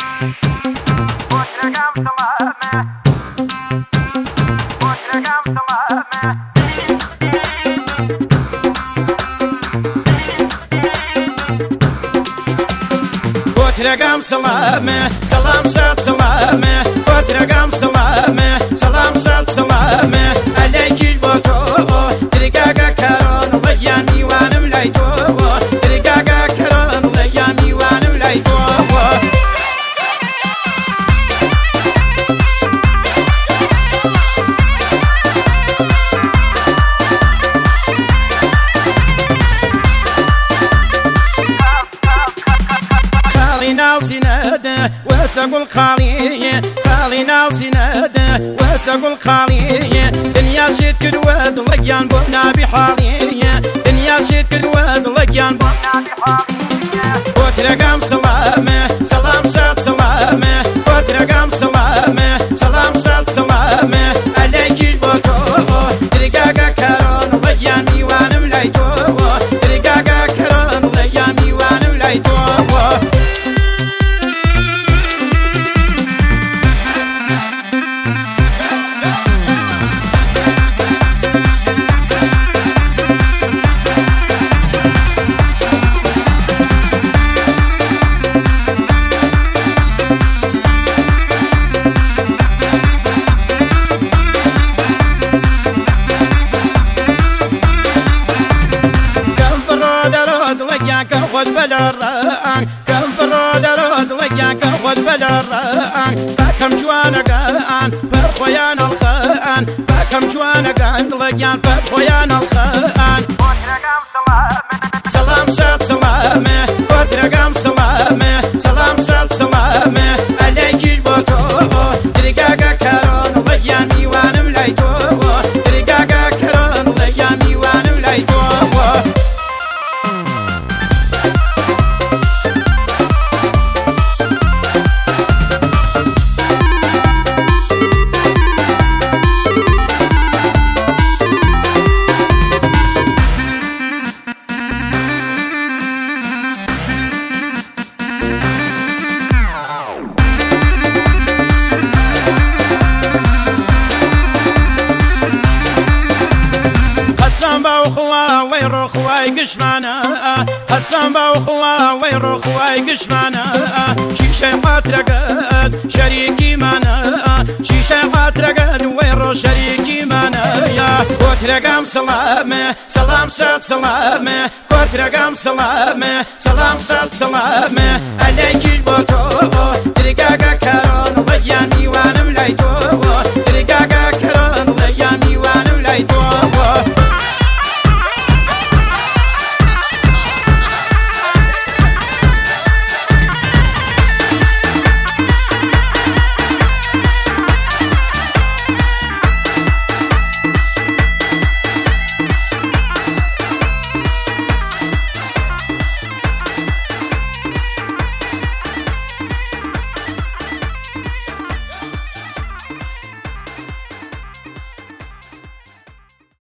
رقم سلامه سلام صد سلامه خود رقم سلامه سلام صد سلامه علیکیش با تو درگاگا کران لگیان میوانم لای تو درگاگا کران لگیان میوانم لای تو وسقوا القالية خالينا وسناده وسقوا القالية دنيا شيت كل واد لقيان بونا بحالية دنيا شيت كل واد لقيان بونا بحالية فوت رقم سلامة سلام صد سلامة فوت رقم سلامة سلام صد سلامة عليكيش بوتو درقاقا كارون لقيان ميوانم لايتو درقاقا كارون لقيان ميوانم لايتو خود بلران كم فرود رود لقياك خود بلران باكم جوانقان برخويان الخان باكم جوانقان لقيان برخويان الخان سلام صد سلامه خود رقم سلامه سلام صد سلامه عليكيش بوتو درقاقا كارون لقيان ميوانم لايتو درقاقا كارون لقيان ميوانم لايتو حسن باو خوا ويرو خواي قشمانا حسن باو خوا ويرو خواي قشمانا شيشة قاترقد شريكي مانا شيشة قاترقد ويرو شريكي مانا يا كوت رقم سلامة سلام صد سلامة كوت رقم سلامة سلام صد سلامة عليكيش بوتو